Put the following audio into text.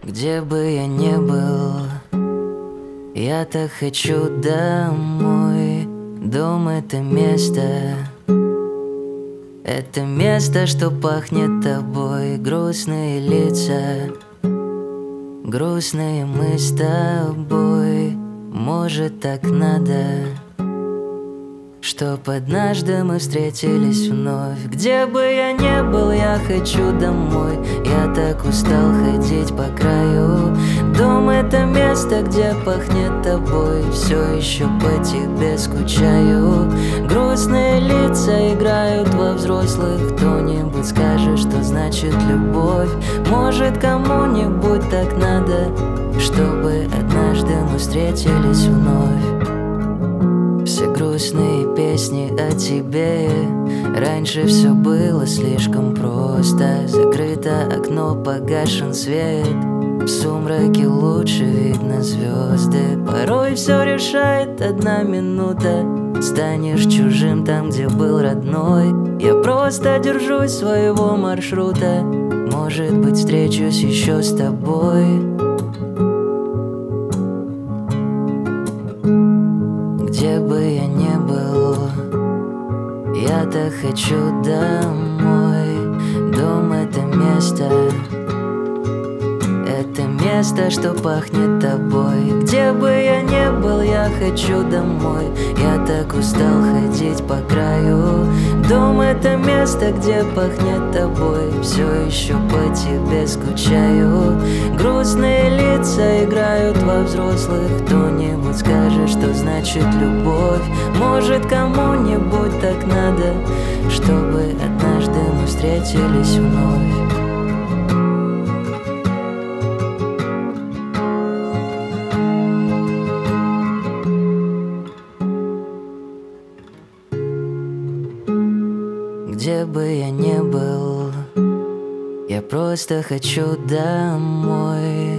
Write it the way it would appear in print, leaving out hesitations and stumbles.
Где бы я ни был, я так хочу домой. Дом — это место, что пахнет тобой. Грустные лица, грустные мы с тобой. Может, так надо, чтоб однажды мы встретились вновь. Где бы я ни был, я хочу домой. Я так устал ходить по краю. Дом — это место, где пахнет тобой. Все еще по тебе скучаю. Грустные лица играют во взрослых. Кто-нибудь скажет, что значит любовь. Может, кому-нибудь так надо, чтобы однажды мы встретились вновь. Все грустные песни о тебе. Раньше все было слишком просто. Закрыто окно, погашен свет. В сумраке лучше видно звезды. Порой все решает одна минута. Станешь чужим там, где был родной. Я просто держусь своего маршрута. Может быть, встречусь еще с тобой. Где бы я ни был, я так хочу домой. Дом — это место, что пахнет тобой. Где бы я ни был, я хочу домой. Я так устал ходить по краю. Дом — это место, где пахнет тобой. Все еще по тебе скучаю. Грустные лица играют во взрослых. Кто-нибудь скажет, что значит любовь. Может, кому-нибудь так надо, чтобы однажды мы встретились вновь. Где бы я ни был, я просто хочу домой.